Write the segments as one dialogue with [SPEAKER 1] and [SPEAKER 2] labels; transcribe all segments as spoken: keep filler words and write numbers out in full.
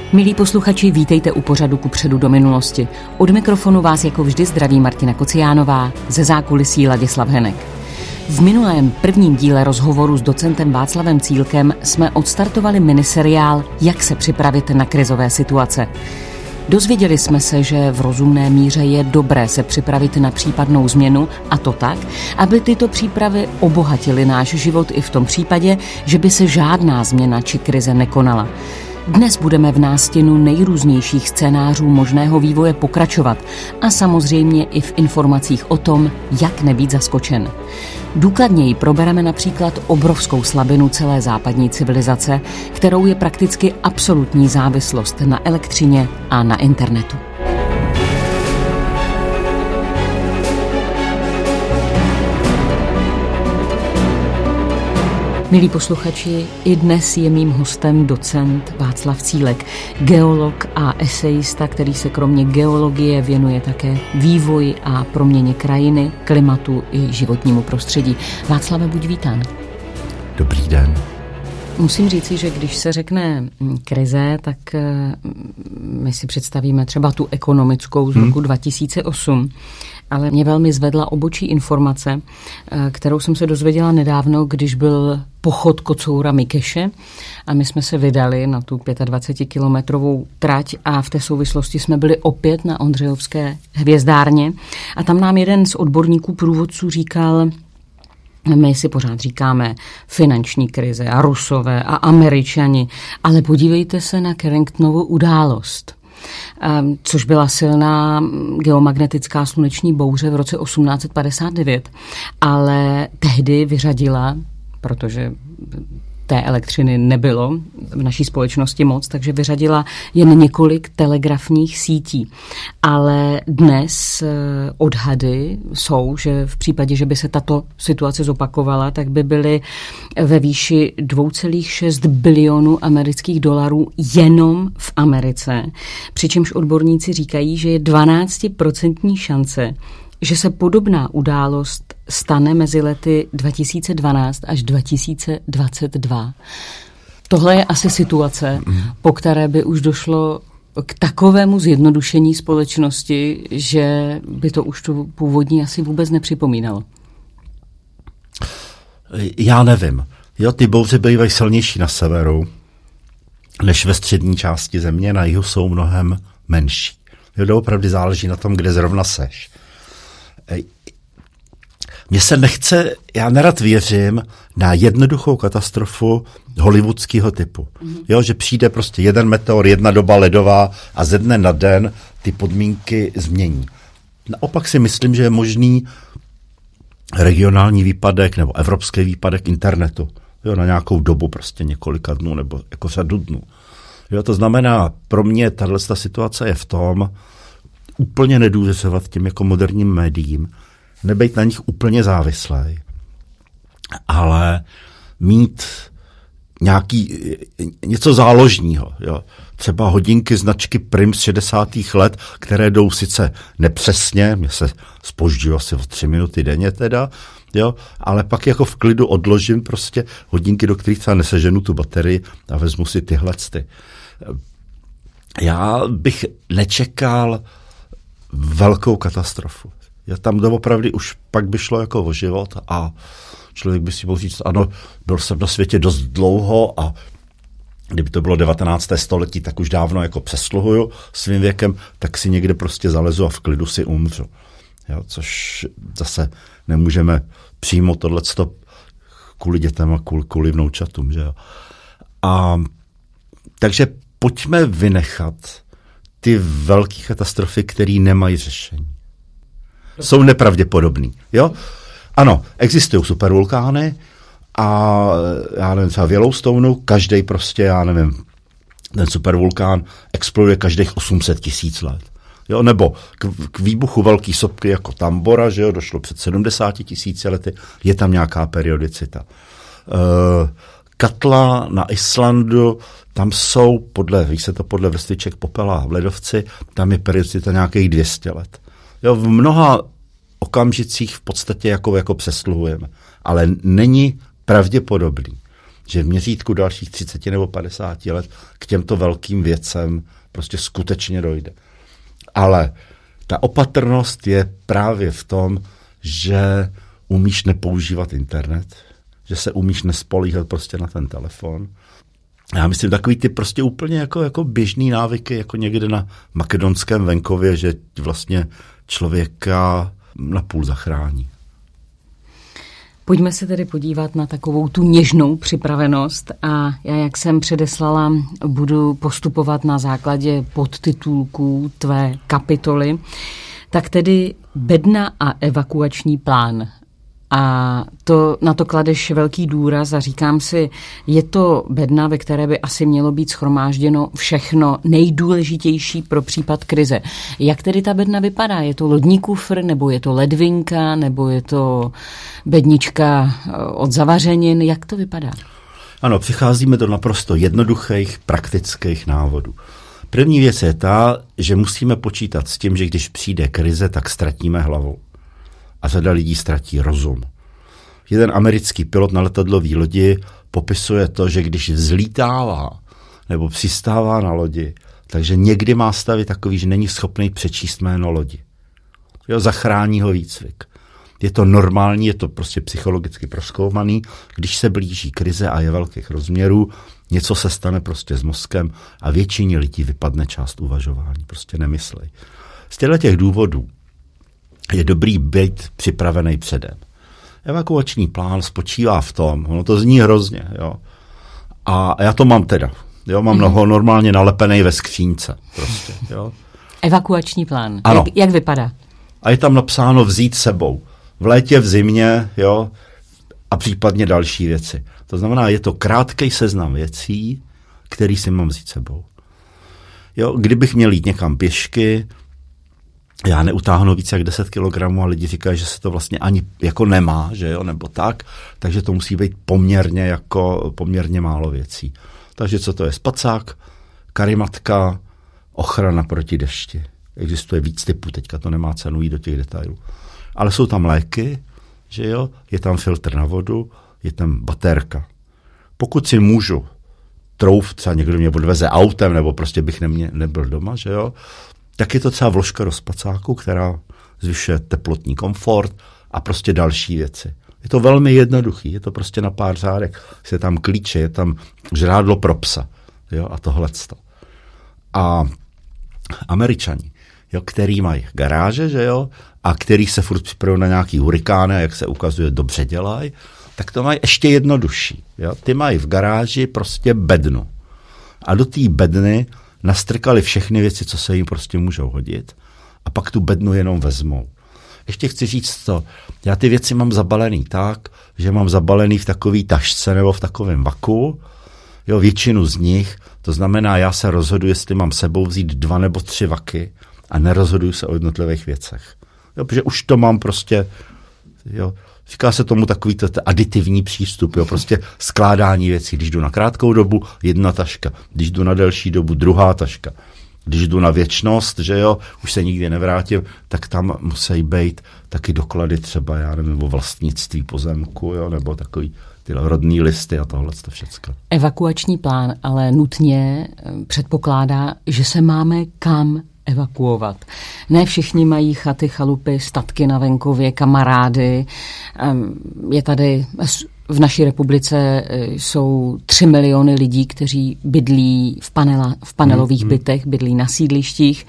[SPEAKER 1] Milí posluchači, vítejte u pořadu Kupředu do minulosti. Od mikrofonu vás jako vždy zdraví Martina Kociánová, ze zákulisí Ladislav Henek. V minulém prvním díle rozhovoru s docentem Václavem Cílkem jsme odstartovali miniseriál Jak se připravit na krizové situace. Dozvěděli jsme se, že v rozumné míře je dobré se připravit na případnou změnu, a to tak, aby tyto přípravy obohatily náš život i v tom případě, že by se žádná změna či krize nekonala. Dnes budeme v nástinu nejrůznějších scénářů možného vývoje pokračovat a samozřejmě i v informacích o tom, jak nebýt zaskočen. Důkladněji probereme například obrovskou slabinu celé západní civilizace, kterou je prakticky absolutní závislost na elektřině a na internetu. Milí posluchači, i dnes je mým hostem docent Václav Cílek, geolog a esejista, který se kromě geologie věnuje také vývoji a proměně krajiny, klimatu i životnímu prostředí. Václave, buď vítán.
[SPEAKER 2] Dobrý den.
[SPEAKER 1] Musím říci, že když se řekne krize, tak my si představíme třeba tu ekonomickou z roku hmm. dva tisíce osm, ale mě velmi zvedla obočí informace, kterou jsem se dozvěděla nedávno, když byl pochod kocoura Mikeše a my jsme se vydali na tu dvacetipětikilometrovou trať a v té souvislosti jsme byli opět na Ondřejovské hvězdárně a tam nám jeden z odborníků průvodců říkal: my si pořád říkáme finanční krize a Rusové a Američani, ale podívejte se na Carringtonovu událost, což byla silná geomagnetická sluneční bouře v roce osmnáct set padesát devět, ale tehdy vyřadila, protože té elektřiny nebylo v naší společnosti moc, takže vyřadila jen několik telegrafních sítí. Ale dnes odhady jsou, že v případě, že by se tato situace zopakovala, tak by byly ve výši dvě celá šest bilionu amerických dolarů jenom v Americe. Přičemž odborníci říkají, že je dvanáctiprocentní šance, že se podobná událost stane mezi lety dva tisíce dvanáct až dva tisíce dvacet dva. Tohle je asi situace, po které by už došlo k takovému zjednodušení společnosti, že by to už tu původní asi vůbec nepřipomínalo.
[SPEAKER 2] Já nevím. Jo, ty bouře bývají silnější na severu, než ve střední části země, na jihu jsou mnohem menší. Jo, opravdu záleží na tom, kde zrovna seš. Mně se nechce, já nerad věřím na jednoduchou katastrofu hollywoodského typu. Jo, že přijde prostě jeden meteor, jedna doba ledová a ze dne na den ty podmínky změní. Naopak si myslím, že je možný regionální výpadek nebo evropský výpadek internetu. Jo, na nějakou dobu, prostě několika dnů nebo jako řadu dnů. Jo, to znamená, pro mě tato situace je v tom, úplně nedůvěřovat těm jako moderním médiím, nebejt na nich úplně závislý, ale mít nějaký, něco záložního. Jo. Třeba hodinky značky Prim z šedesátých let, které jdou sice nepřesně, mě se zpožďují asi o tři minuty denně teda, jo, ale pak jako v klidu odložím prostě hodinky, do kterých třeba neseženu tu baterii a vezmu si tyhle. Já bych nečekal velkou katastrofu. Já tam doopravdy už pak by šlo jako o život a člověk by si mohl říct, ano, byl jsem na světě dost dlouho a kdyby to bylo devatenácté století, tak už dávno jako přesluhuju svým věkem, tak si někde prostě zalezu a v klidu si umřu. Jo, což zase nemůžeme přijmout tohleto kvůli dětem a kvůli, kvůli vnoučatům. Že jo. A, takže pojďme vynechat ty velké katastrofy, které nemají řešení. Jsou nepravděpodobný. Jo? Ano, existují supervulkány a já nevím, třeba v Yellowstoneu každý prostě, já nevím, ten supervulkán exploduje každých osm set tisíc let. Jo? Nebo k, k výbuchu velké sopky jako Tambora, že jo, došlo před sedmdesáti tisíci lety, je tam nějaká periodicita. Uh, Katla na Islandu, tam jsou, podle, ví se to podle vrstviček popela v ledovci, tam je periodicita nějakých dvě stě let. Jo, v mnoha okamžicích v podstatě jako, jako přesluhujeme, ale není pravděpodobný, že v měřítku dalších třicet nebo padesát let k těmto velkým věcem prostě skutečně dojde. Ale ta opatrnost je právě v tom, že umíš nepoužívat internet, že se umíš nespolíhat prostě na ten telefon. Já myslím takový ty prostě úplně jako, jako běžný návyky, jako někde na makedonském venkově, že vlastně člověka napůl zachrání.
[SPEAKER 1] Pojďme se tedy podívat na takovou tu něžnou připravenost a já, jak jsem předeslala, budu postupovat na základě podtitulků tvé kapitoly. Tak tedy bedna a evakuační plán. A to, na to kladeš velký důraz a říkám si, je to bedna, ve které by asi mělo být shromážděno všechno nejdůležitější pro případ krize. Jak tedy ta bedna vypadá? Je to lodní kufr, nebo je to ledvinka, nebo je to bednička od zavařenin? Jak to vypadá?
[SPEAKER 2] Ano, přicházíme do naprosto jednoduchých, praktických návodů. První věc je ta, že musíme počítat s tím, že když přijde krize, tak ztratíme hlavu. A řada lidí ztratí rozum. Jeden americký pilot na letadlové lodi popisuje to, že když vzlítává nebo přistává na lodi, takže někdy má stavy takový, že není schopný přečíst jméno lodi. Jo, zachrání ho výcvik. Je to normální, je to prostě psychologicky prozkoumaný. Když se blíží krize a je velkých rozměrů, něco se stane prostě s mozkem a většině lidí vypadne část uvažování. Prostě nemyslej. Z těchto těch důvodů je dobrý být připravený předem. Evakuační plán spočívá v tom, ono to zní hrozně, jo. A já to mám teda, jo, mám mnoho normálně nalepený ve skřínce, prostě, jo.
[SPEAKER 1] Evakuační plán, jak, jak vypadá?
[SPEAKER 2] A je tam napsáno vzít sebou. V létě, v zimě, jo, a případně další věci. To znamená, je to krátký seznam věcí, který si mám vzít sebou. Jo, kdybych měl jít někam pěšky, já neutáhnu více jak deset kilogramů a lidi říkají, že se to vlastně ani jako nemá, že jo, nebo tak, takže to musí být poměrně jako poměrně málo věcí. Takže co to je? Spacák, karimatka, ochrana proti dešti. Existuje víc typů, teďka to nemá cenu jít do těch detailů. Ale jsou tam léky, že jo, je tam filtr na vodu, je tam baterka. Pokud si můžu trouf, třeba někdo mě odveze autem, nebo prostě bych nemě, nebyl doma, že jo, tak je to třeba vložka do spacáku, která zvyšuje teplotní komfort a prostě další věci. Je to velmi jednoduchý, je to prostě na pár řádek. Je tam klíče, je tam žrádlo pro psa, jo, a tohleto. A Američani, jo, který mají garáže, že jo, a který se furt připravují na nějaký hurikány, jak se ukazuje, dobře dělají, tak to mají ještě jednodušší. Jo. Ty mají v garáži prostě bednu. A do té bedny nastrkali všechny věci, co se jim prostě můžou hodit, a pak tu bednu jenom vezmou. Ještě chci říct to, já ty věci mám zabalený tak, že mám zabalený v takový tašce nebo v takovém vaku, jo, většinu z nich, to znamená, já se rozhoduji, jestli mám sebou vzít dva nebo tři vaky a nerozhoduju se o jednotlivých věcech. Jo, protože už to mám prostě, jo, říká se tomu takový to, to aditivní přístup, jo, prostě skládání věcí. Když jdu na krátkou dobu, jedna taška. Když jdu na delší dobu, druhá taška. Když jdu na věčnost, že jo, už se nikdy nevrátím, tak tam musí být taky doklady třeba, já nevím, o vlastnictví pozemku, jo, nebo takový ty rodný listy a tohle to všecko.
[SPEAKER 1] Evakuační plán ale nutně předpokládá, že se máme kam evakuovat. Ne všichni mají chaty, chalupy, statky na venkově, kamarády. Je tady, v naší republice jsou tři miliony lidí, kteří bydlí v, panela, v panelových hmm, bytech, bydlí na sídlištích.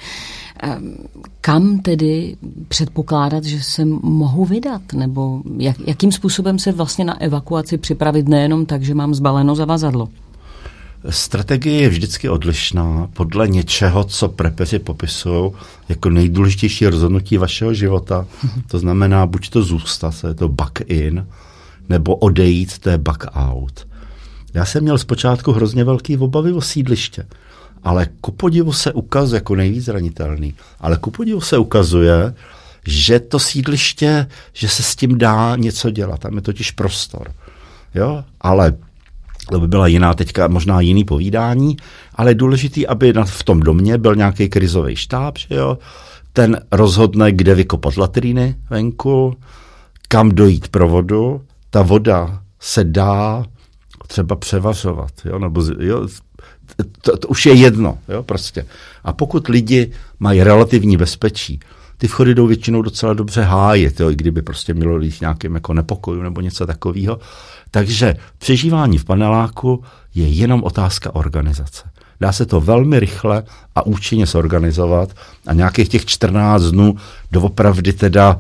[SPEAKER 1] Kam tedy předpokládat, že se mohou vydat? Nebo jak, jakým způsobem se vlastně na evakuaci připravit nejenom tak, že mám zbaleno zavazadlo?
[SPEAKER 2] Strategie je vždycky odlišná podle něčeho, co prepeři popisují jako nejdůležitější rozhodnutí vašeho života. To znamená, buď to zůstat, to je to back in, nebo odejít, to je back out. Já jsem měl zpočátku hrozně velký obavy o sídliště, ale ku podivu se ukazuje jako nejvíc zranitelný, ale ku podivu se ukazuje, že to sídliště, že se s tím dá něco dělat, tam je totiž prostor. Jo, ale to by byla jiná teďka, možná jiný povídání, ale je důležitý, aby v tom domě byl nějaký krizový štáb, že jo? Ten rozhodne, kde vykopat latríny venku, kam dojít pro vodu. Ta voda se dá třeba převažovat, jo, nebo jo, to, to už je jedno, jo, prostě. A pokud lidi mají relativní bezpečí, ty vchody jdou většinou docela dobře hájit, jo, i kdyby prostě mělo jít nějakým jako nepokoju nebo něco takového. Takže přežívání v paneláku je jenom otázka organizace. Dá se to velmi rychle a účinně zorganizovat a nějakých těch čtrnáct dnů doopravdy teda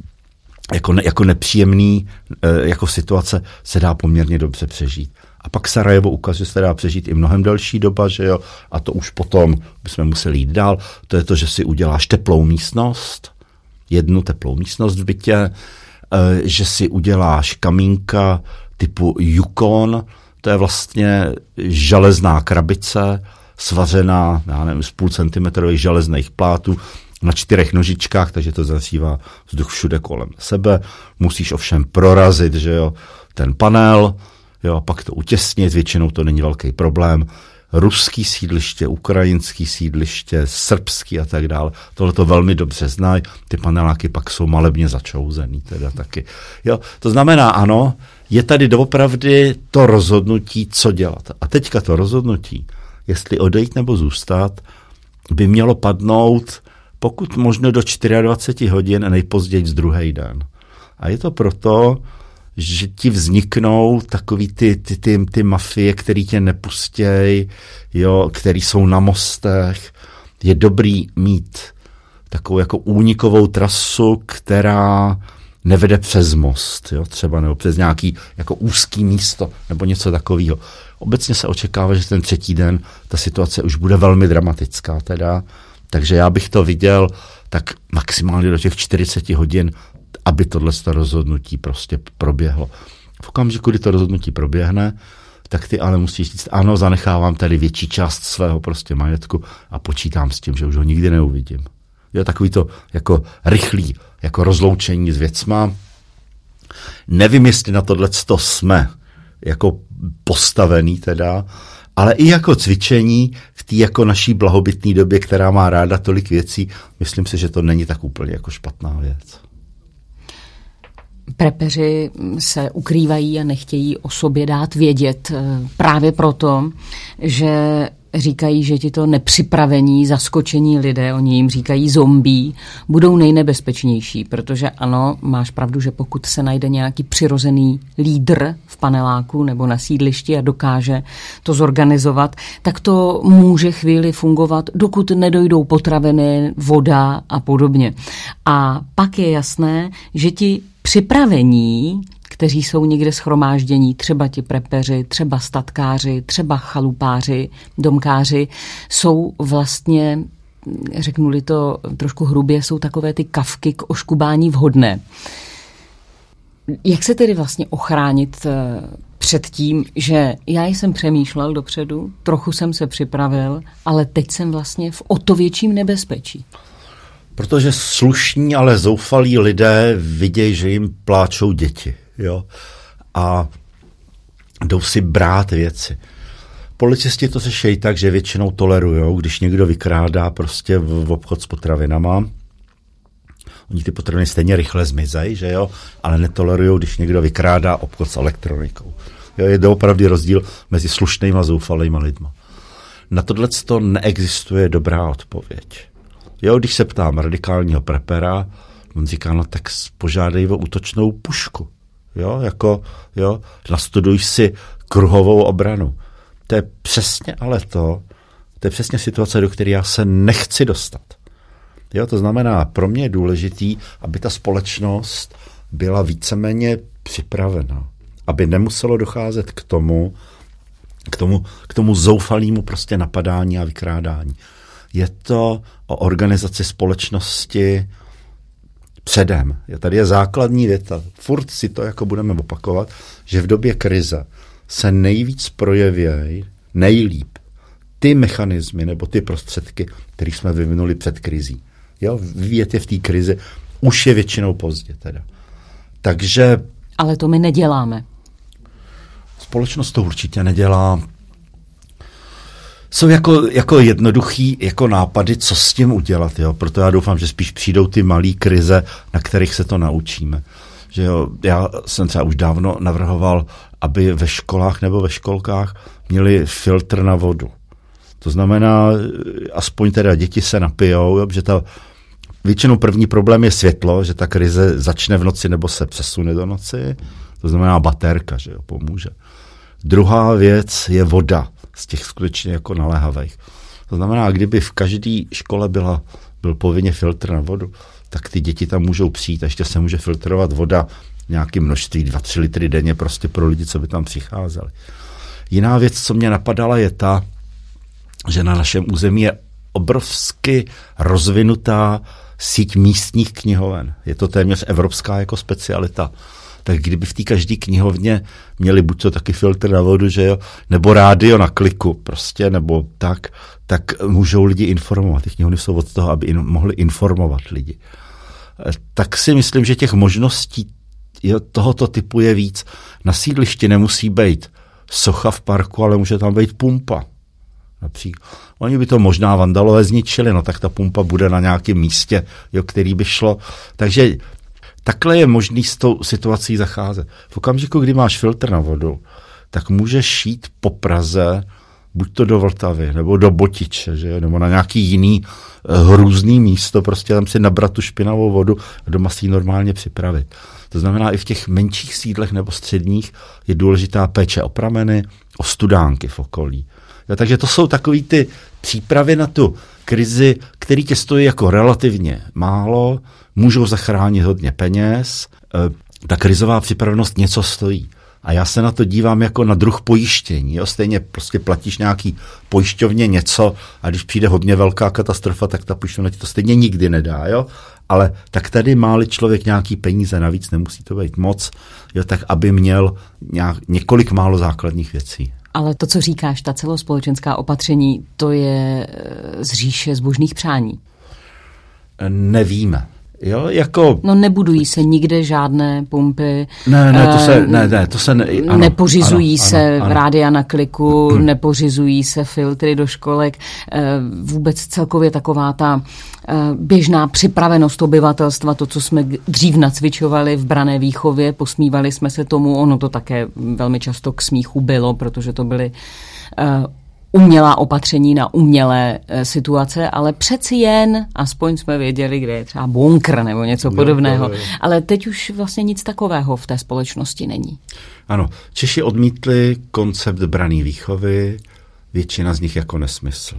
[SPEAKER 2] jako, ne, jako nepříjemný jako situace se dá poměrně dobře přežít. A pak Sarajevo ukazuje, že se dá přežít i mnohem delší doba, že jo, a to už potom bychom museli jít dál. To je to, že si uděláš teplou místnost, jednu teplou místnost v bytě, že si uděláš kamínka typu Yukon, to je vlastně železná krabice, svařená, já nevím, z půl centimetrových železných plátů na čtyřech nožičkách, takže to zahřívá vzduch všude kolem sebe. Musíš ovšem prorazit, že jo, ten panel, jo, pak to utěsnit, většinou to není velký problém. Ruský sídliště, ukrajinský sídliště, srbský a tak dále. Tohle to velmi dobře znají. Ty paneláky pak jsou malebně začouzený teda taky. Jo, to znamená, ano, je tady doopravdy to rozhodnutí, co dělat. A teďka to rozhodnutí, jestli odejít nebo zůstat, by mělo padnout pokud možno do dvacet čtyři hodin a nejpozději z druhý den. A je to proto, že ti vzniknou takový ty, ty, ty, ty mafie, který tě nepustěj, jo, který jsou na mostech. Je dobrý mít takovou jako únikovou trasu, která nevede přes most, jo, třeba, nebo přes nějaký jako úzký místo, nebo něco takového. Obecně se očekává, že ten třetí den ta situace už bude velmi dramatická teda, takže já bych to viděl tak maximálně do těch čtyřicet hodin, aby tohle rozhodnutí prostě proběhlo. V okamžiku, kdy to rozhodnutí proběhne, tak ty ale musíš říct, ano, zanechávám tady větší část svého prostě majetku a počítám s tím, že už ho nikdy neuvidím. Je takový to jako rychlý, jako rozloučení s věcma. Nevím, jestli na tohleto jsme jako postavený teda, ale i jako cvičení v té jako naší blahobytné době, která má ráda tolik věcí, myslím si, že to není tak úplně jako špatná věc.
[SPEAKER 1] Prepeři se ukrývají a nechtějí o sobě dát vědět právě proto, že říkají, že ti to nepřipravení, zaskočení lidé, oni jim říkají zombí, budou nejnebezpečnější, protože ano, máš pravdu, že pokud se najde nějaký přirozený lídr v paneláku nebo na sídlišti a dokáže to zorganizovat, tak to může chvíli fungovat, dokud nedojdou potraviny, voda a podobně. A pak je jasné, že ti připravení, kteří jsou někde shromáždění, třeba ti prepeři, třeba statkáři, třeba chalupáři, domkáři, jsou vlastně, řeknu-li to trošku hrubě, jsou takové ty kavky k oškubání vhodné. Jak se tedy vlastně ochránit před tím, že já jsem přemýšlel dopředu, trochu jsem se připravil, ale teď jsem vlastně v o to větším nebezpečí?
[SPEAKER 2] Protože slušní, ale zoufalí lidé vidějí, že jim pláčou děti. Jo? A jdou si brát věci. Policisti to řeší tak, že většinou tolerujou, když někdo vykrádá prostě v, v obchod s potravinama. Oni ty potraviny stejně rychle zmizejí, že jo, ale netolerujou, když někdo vykrádá obchod s elektronikou. Jo, je doopravdy rozdíl mezi slušnýma a zoufalýma lidma. Na tohleto neexistuje dobrá odpověď. Jo, když se ptám radikálního prepera, on říká, no tak požádej o útočnou pušku. Jo, jako, jo, nastuduj si kruhovou obranu. To je přesně ale to, to je přesně situace, do které já se nechci dostat. Jo, to znamená, pro mě je důležitý, aby ta společnost byla víceméně připravena. Aby nemuselo docházet k tomu, k tomu, k tomu zoufalému prostě napadání a vykrádání. Je to o organizaci společnosti předem. Tady je základní věta. Furt si to jako budeme opakovat, že v době krize se nejvíc projeví, nejlíp, ty mechanismy nebo ty prostředky, které jsme vyvinuli před krizí. Jo, vyvíjet je v té krizi už je většinou pozdě teda. Takže...
[SPEAKER 1] Ale to my neděláme.
[SPEAKER 2] Společnost to určitě nedělá. Jsou jako, jako jednoduchý jako nápady, co s tím udělat. Jo? Proto já doufám, že spíš přijdou ty malé krize, na kterých se to naučíme. že jo, já jsem třeba už dávno navrhoval, aby ve školách nebo ve školkách měli filtr na vodu. To znamená, aspoň teda děti se napijou, že ta většinou první problém je světlo, že ta krize začne v noci nebo se přesune do noci. To znamená baterka, že jo, pomůže. Druhá věc je voda z těch skutečně jako naléhavých. To znamená, kdyby v každé škole byla, byl povinně filtr na vodu, tak ty děti tam můžou přijít a ještě se může filtrovat voda nějaké množství, dva, tři litry denně prostě pro lidi, co by tam přicházeli. Jiná věc, co mě napadala, je ta, že na našem území je obrovsky rozvinutá síť místních knihoven. Je to téměř evropská jako specialita. Tak kdyby v té každé knihovně měli buď to taky filtr na vodu, že jo, nebo rádio na kliku prostě, nebo tak, tak můžou lidi informovat. Ty knihovny jsou od toho, aby in, mohli informovat lidi. Tak si myslím, že těch možností tohoto typu je víc. Na sídlišti nemusí být socha v parku, ale může tam být pumpa. Například. Oni by to možná vandalové zničili, no tak ta pumpa bude na nějakém místě, jo, který by šlo. Takže takhle je možný s tou situací zacházet. V okamžiku, kdy máš filtr na vodu, tak můžeš jít po Praze, buď to do Vltavy, nebo do Botiče, že? Nebo na nějaký jiný uh, hrůzný místo, prostě tam si nabrat tu špinavou vodu a doma si ji normálně připravit. To znamená, i v těch menších sídlech nebo středních je důležitá péče o prameny, o studánky v okolí. Jo, takže to jsou takový ty přípravy na tu krizi, který tě stojí jako relativně málo, můžou zachránit hodně peněz. E, ta krizová připravenost něco stojí. A já se na to dívám jako na druh pojištění. Jo? Stejně prostě platíš nějaký pojišťovně něco a když přijde hodně velká katastrofa, tak ta pojišťovna ti to stejně nikdy nedá. Jo? Ale tak tady má-li člověk nějaký peníze navíc, nemusí to být moc, jo? Tak aby měl nějak, několik málo základních věcí.
[SPEAKER 1] Ale to, co říkáš, ta celospolečenská opatření, to je z říše zbožných přání.
[SPEAKER 2] Nevíme. Jo, jako...
[SPEAKER 1] No nebudují se nikde žádné pumpy.
[SPEAKER 2] Ne, ne, to se... Ne, ne, to se ne, ano,
[SPEAKER 1] nepořizují
[SPEAKER 2] ano,
[SPEAKER 1] se
[SPEAKER 2] ano, ano.
[SPEAKER 1] rádia na kliku, hmm. nepořizují se filtry do školek. Vůbec celkově taková ta běžná připravenost obyvatelstva, to, co jsme dřív nacvičovali v branné výchově, posmívali jsme se tomu, ono to také velmi často k smíchu bylo, protože to byly umělá opatření na umělé e, situace, ale přeci jen, aspoň jsme věděli, kde je třeba bunkr nebo něco podobného. Jo, jo, jo. Ale teď už vlastně nic takového v té společnosti není.
[SPEAKER 2] Ano, Češi odmítli koncept branné výchovy, většina z nich jako nesmysl.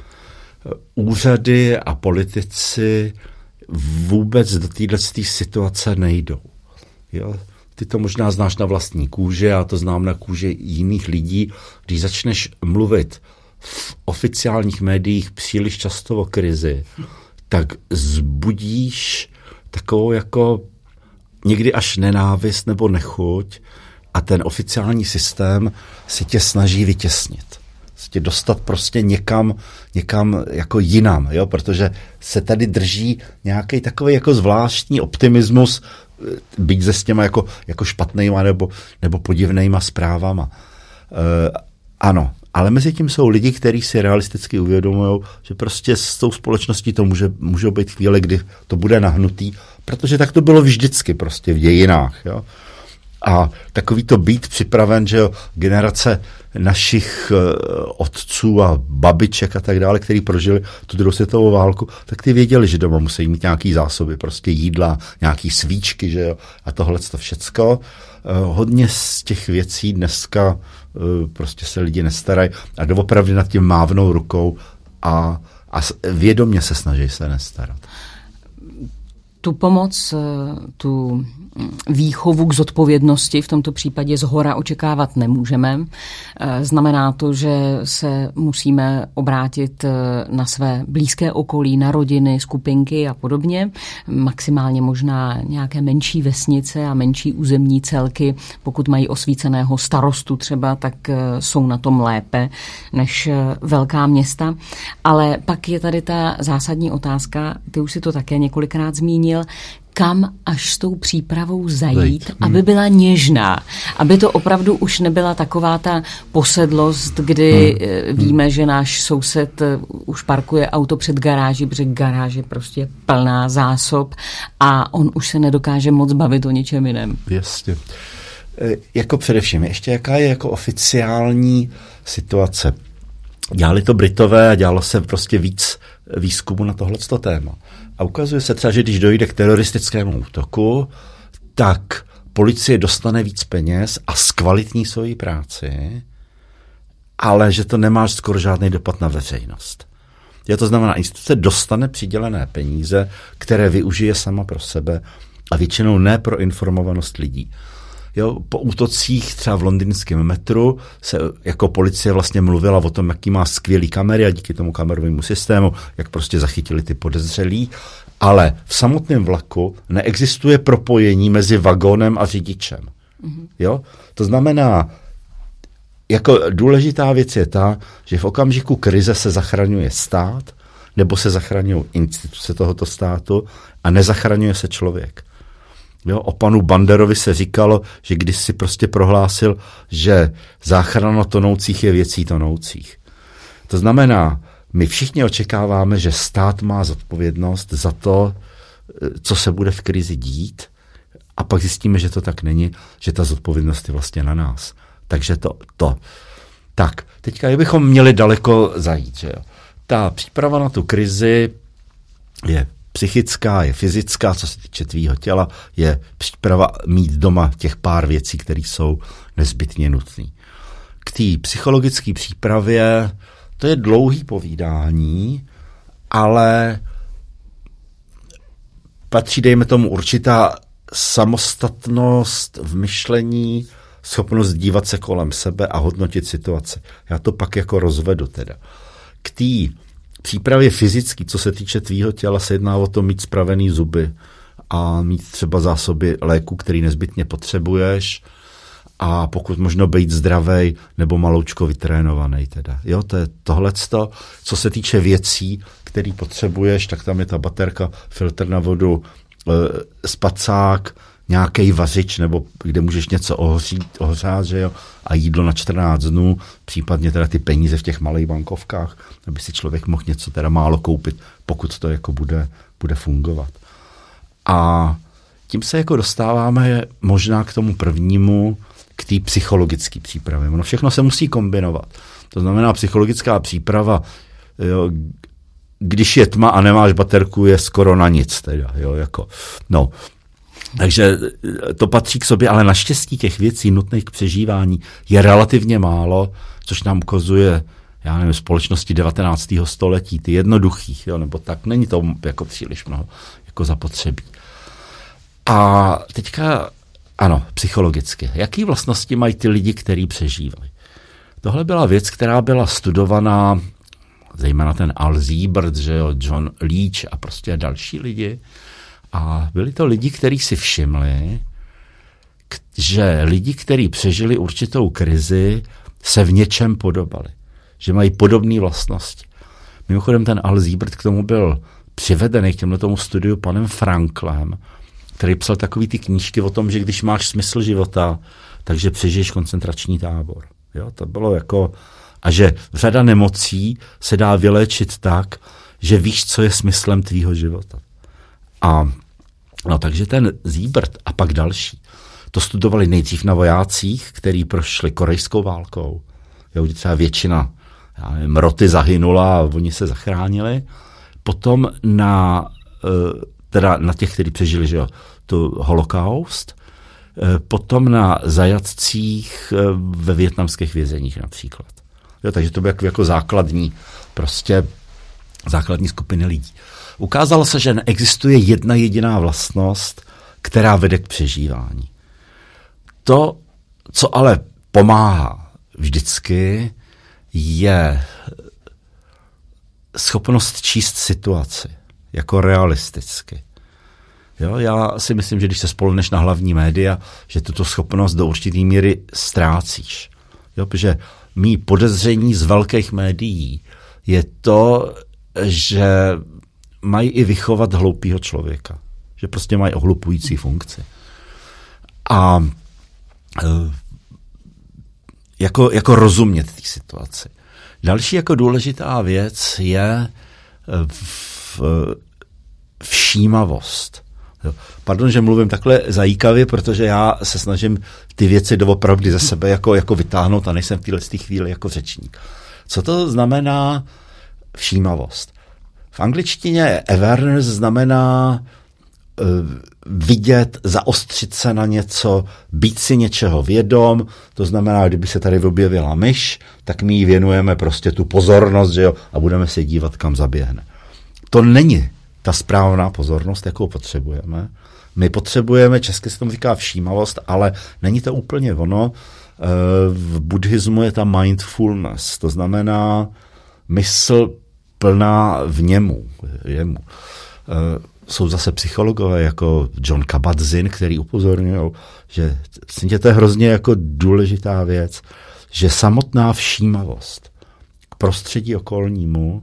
[SPEAKER 2] Úřady a politici vůbec do této situace nejdou. Jo? Ty to možná znáš na vlastní kůži, já to znám na kůži jiných lidí. Když začneš mluvit v oficiálních médiích příliš často o krizi, tak zbudíš takovou jako někdy až nenávist nebo nechuť a ten oficiální systém si tě snaží vytěsnit. Si tě dostat prostě někam, někam jako jinam, jo? Protože se tady drží nějaký takový jako zvláštní optimismus, být se s těma jako, jako špatnýma nebo, nebo podivnýma zprávama. E, ano, ale mezi tím jsou lidi, kteří si realisticky uvědomují, že prostě s tou společností to může, může být chvíle, kdy to bude nahnutý, protože tak to bylo vždycky prostě v dějinách. Jo? A takový to být připraven, že jo, generace našich uh, otců a babiček a tak dále, který prožili tu druhou světovou válku, tak ty věděli, že doma musí mít nějaký zásoby, prostě jídla, nějaký svíčky, že jo, a tohle to všecko. Uh, hodně z těch věcí dneska uh, prostě se lidi nestarají a doopravdy nad tím mávnou rukou a, a vědomě se snaží se nestarat.
[SPEAKER 1] Tu pomoc, tu výchovu k zodpovědnosti v tomto případě zhora očekávat nemůžeme. Znamená to, že se musíme obrátit na své blízké okolí, na rodiny, skupinky a podobně. Maximálně možná nějaké menší vesnice a menší územní celky, pokud mají osvíceného starostu třeba, tak jsou na tom lépe než velká města. Ale pak je tady ta zásadní otázka, ty už si to také několikrát zmínil, kam až s tou přípravou zajít, hmm. aby byla něžná, aby to opravdu už nebyla taková ta posedlost, kdy hmm. víme, že náš soused už parkuje auto před garáží, protože garáž je prostě plná zásob a on už se nedokáže moc bavit o ničem jiném.
[SPEAKER 2] Jasně. Jako především, ještě jaká je jako oficiální situace? Dělali to Britové a dělalo se prostě víc výzkumu na tohleto téma. A ukazuje se třeba, že když dojde k teroristickému útoku, tak policie dostane víc peněz a zkvalitní svoji práci, ale že to nemá skoro žádný dopad na veřejnost. Je to znamená, instituce dostane přidělené peníze, které využije sama pro sebe a většinou ne pro informovanost lidí. Jo, po útocích třeba v londýnském metru se jako policie vlastně mluvila o tom, jaký má skvělý kamery a díky tomu kamerovému systému, jak prostě zachytili ty podezřelí, ale v samotném vlaku neexistuje propojení mezi vagónem a řidičem. Mm-hmm. Jo? To znamená, jako důležitá věc je ta, že v okamžiku krize se zachraňuje stát nebo se zachraňují instituce tohoto státu a nezachraňuje se člověk. Jo, o panu Banderovi se říkalo, že když si prostě prohlásil, že záchrana tonoucích je věcí tonoucích. To znamená, my všichni očekáváme, že stát má zodpovědnost za to, co se bude v krizi dít, a pak zjistíme, že to tak není, že ta zodpovědnost je vlastně na nás. Takže to. to. Tak, teďka bychom měli daleko zajít. Že jo? Ta příprava na tu krizi je psychická, je fyzická, co se týče tvýho těla, je příprava mít doma těch pár věcí, které jsou nezbytně nutné. K té psychologické přípravě to je dlouhý povídání, ale patří, dejme tomu, určitá samostatnost v myšlení, schopnost dívat se kolem sebe a hodnotit situace. Já to pak jako rozvedu teda. K té přípravě fyzický, co se týče tvýho těla, se jedná o to mít spravený zuby a mít třeba zásoby léku, který nezbytně potřebuješ, a pokud možno být zdravej nebo maloučko vytrénovaný teda. Jo, to je tohleto. Co se týče věcí, který potřebuješ, tak tam je ta baterka, filtr na vodu, e, spacák, nějaký vařič, nebo kde můžeš něco ohřít, ohřát, že jo, a jídlo na čtrnáct dnů, případně teda ty peníze v těch malých bankovkách, aby si člověk mohl něco teda málo koupit, pokud to jako bude, bude fungovat. A tím se jako dostáváme možná k tomu prvnímu, k té psychologické přípravě. Ono všechno se musí kombinovat. To znamená, psychologická příprava, jo, když je tma a nemáš baterku, je skoro na nic. Teda, jo, jako, no. Takže to patří k sobě, ale naštěstí těch věcí nutných k přežívání je relativně málo, což nám ukazuje, já nevím, společnosti devatenáctého století, ty jednoduchých, jo, nebo tak, není to jako příliš mnoho jako zapotřebí. A teďka, ano, psychologicky. Jaký vlastnosti mají ty lidi, kteří přežívali? Tohle byla věc, která byla studovaná, zejména ten Al Siebert, že jo, John Leach a prostě další lidi. A byli to lidi, kteří si všimli, že lidi, kteří přežili určitou krizi, se v něčem podobali. Že mají podobné vlastnosti. Mimochodem ten Al Siebert k tomu byl přivedený k těmhle tomu studiu panem Franklem, který psal takový ty knížky o tom, že když máš smysl života, takže přežiješ koncentrační tábor. Jo, to bylo jako, a že řada nemocí se dá vyléčit tak, že víš, co je smyslem tvýho života. A no, takže ten Siebert a pak další to studovali nejdřív na vojácích, kteří prošli korejskou válkou. Jo, třeba většina, já nevím, roty zahynula a oni se zachránili. Potom na, teda na těch, kteří přežili, že jo, tu holokaust. Potom na zajatcích ve vietnamských vězeních například. Jo, takže to bylo jako, jako základní, prostě základní skupiny lidí. Ukázalo se, že neexistuje jedna jediná vlastnost, která vede k přežívání. To, co ale pomáhá vždycky, je schopnost číst situaci jako realisticky. Jo, já si myslím, že když se spolneš na hlavní média, že tuto schopnost do určitý míry ztrácíš. Jo, protože mý podezření z velkých médií je to, že mají i vychovat hloupýho člověka. že prostě mají ohlupující funkci. A jako, jako rozumět té situaci. Další jako důležitá věc je v, všímavost. Jo. Pardon, že mluvím takhle zajíkavě, protože já se snažím ty věci doopravdy ze sebe jako, jako vytáhnout a nejsem v téhle chvíli jako řečník. Co to znamená všímavost? V angličtině awareness znamená uh, vidět, zaostřit se na něco, být si něčeho vědom, to znamená, kdyby se tady objevila myš, tak my jí věnujeme prostě tu pozornost, že jo, a budeme se dívat, kam zaběhne. To není ta správná pozornost, jakou potřebujeme. My potřebujeme, česky se tomu říká všímavost, ale není to úplně ono. V buddhismu je ta mindfulness, to znamená mysl plná v němu. Jemu. Jsou zase psychologové jako John Kabat-Zinn, který upozorňují, že to je hrozně jako důležitá věc, že samotná všímavost k prostředí okolnímu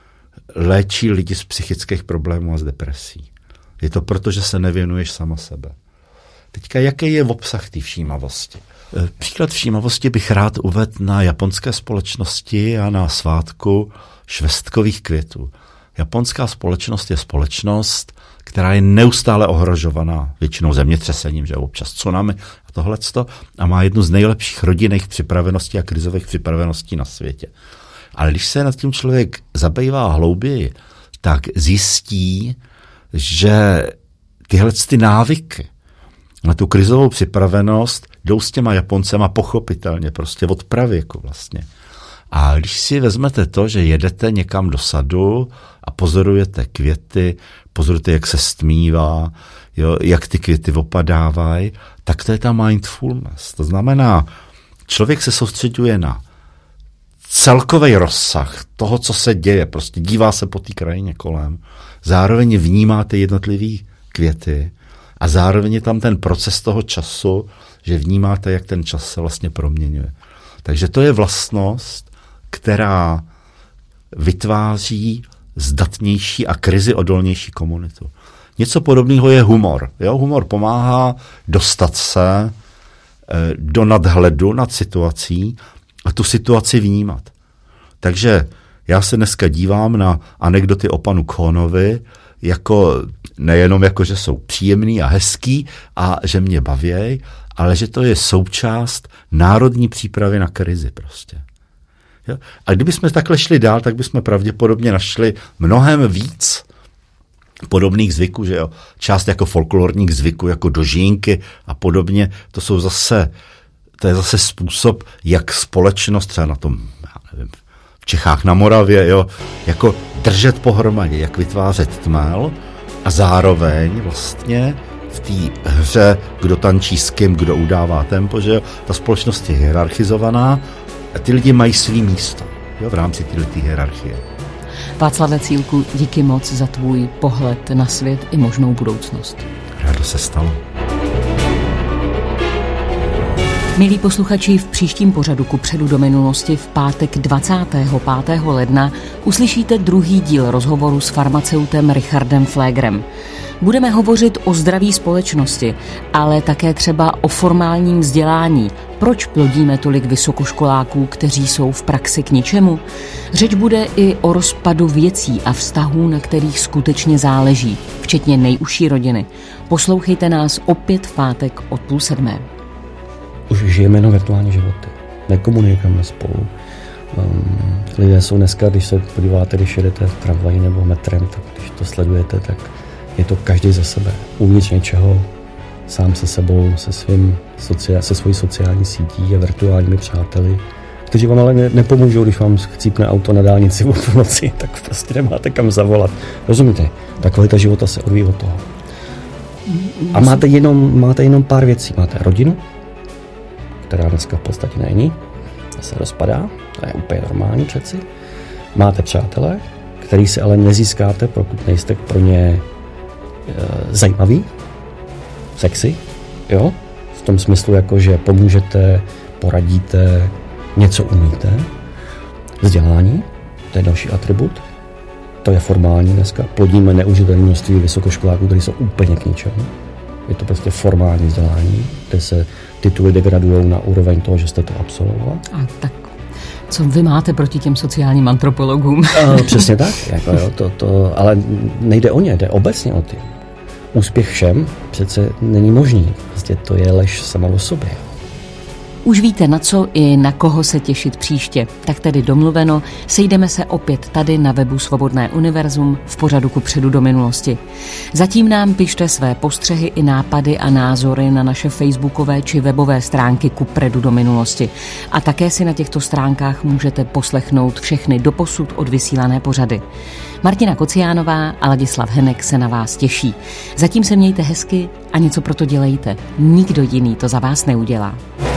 [SPEAKER 2] léčí lidi z psychických problémů a z depresí. Je to proto, že se nevěnuješ sama sebe. Teďka, jaký je obsah té všímavosti? Příklad všímavosti bych rád uvedl na japonské společnosti a na svátku švestkových květů. Japonská společnost je společnost, která je neustále ohrožovaná většinou zemětřesením, že občas tsunami a tohleto, a má jednu z nejlepších rodinných připraveností a krizových připraveností na světě. Ale když se nad tím člověk zabývá hlouběji, tak zjistí, že tyhle ty návyky na tu krizovou připravenost jdou s těma Japoncema pochopitelně, prostě od pravěku vlastně. A když si vezmete to, že jedete někam do sadu a pozorujete květy, pozorujete, jak se stmívá, jo, jak ty květy opadávají, tak to je ta mindfulness. To znamená, člověk se soustředuje na celkový rozsah toho, co se děje, prostě dívá se po té krajině kolem, zároveň vnímáte jednotlivý květy a zároveň je tam ten proces toho času, že vnímáte, jak ten čas se vlastně proměňuje. Takže to je vlastnost, která vytváří zdatnější a krizi odolnější komunitu. Něco podobného je humor. Jo? Humor pomáhá dostat se eh, do nadhledu nad situací a tu situaci vnímat. Takže já se dneska dívám na anekdoty o panu Kohnovi, jako, nejenom jako, že jsou příjemný a hezký a že mě baví, ale že to je součást národní přípravy na krizi prostě. Jo? A kdybychom takhle šli dál, tak bychom pravděpodobně našli mnohem víc podobných zvyků, že jo? Část jako folklorních zvyků, jako dožínky a podobně, to jsou zase, to je zase způsob, jak společnost třeba na tom, já nevím, v Čechách na Moravě, jo, jako držet pohromadě, jak vytvářet tmel a zároveň vlastně v té hře, kdo tančí s kým, kdo udává tempo, že jo, ta společnost je hierarchizovaná a ty lidi mají svý místo, jo, v rámci této hierarchie.
[SPEAKER 1] Václave Cílku, díky moc za tvůj pohled na svět i možnou budoucnost.
[SPEAKER 2] Rádo se stalo.
[SPEAKER 1] Milí posluchači, v příštím pořadu Kupředu do minulosti v pátek dvacátého pátého ledna uslyšíte druhý díl rozhovoru s farmaceutem Richardem Pflegerem. Budeme hovořit o zdraví společnosti, ale také třeba o formálním vzdělání. Proč plodíme tolik vysokoškoláků, kteří jsou v praxi k ničemu? Řeč bude i o rozpadu věcí a vztahů, na kterých skutečně záleží, včetně nejužší rodiny. Poslouchejte nás opět v pátek od půl sedmé.
[SPEAKER 3] Už žijeme jenom virtuální životy. Nekomunikujeme spolu. Um, lidé jsou dneska, když se podíváte, když jedete v tramvaji nebo metrem, tak když to sledujete, tak je to každý za sebe. Uvnitř něčeho, sám se sebou, se, svým, se svojí sociální sítí a virtuálními přáteli, kteří vám ale ne, nepomůžou, když vám chcípne auto na dálnici o půlnoci, tak prostě nemáte kam zavolat. Rozumíte? Ta kvalita života se odvíjí od toho. A máte jenom, máte jenom pár věcí. Máte rodinu, která dneska v podstatě není, se rozpadá, to je úplně normální přeci. Máte přátele, který si ale nezískáte, pokud nejste pro ně e, zajímavý, sexy, jo? V tom smyslu, jako, že pomůžete, poradíte, něco umíte. Vzdělání, to je další atribut. To je formální dneska. Plodíme neužitelné množství vysokoškoláků, kteří jsou úplně k ničemu. Je to prostě formální vzdělání, kde se tituly degradují na úroveň toho, že jste to absolvoval.
[SPEAKER 1] A tak co vy máte proti těm sociálním antropologům?
[SPEAKER 3] A, přesně tak, jako jo, to, to, ale nejde o ně, jde obecně o ty. Úspěch všem přece není možný. Prostě to je lež sama o sobě.
[SPEAKER 1] Už víte, na co i na koho se těšit příště. Tak tedy domluveno, sejdeme se opět tady na webu Svobodné univerzum v pořadu Kupředu do minulosti. Zatím nám pište své postřehy i nápady a názory na naše facebookové či webové stránky Kupředu do minulosti. A také si na těchto stránkách můžete poslechnout všechny doposud odvysílané pořady. Martina Kociánová a Ladislav Henek se na vás těší. Zatím se mějte hezky a něco pro to dělejte. Nikdo jiný to za vás neudělá.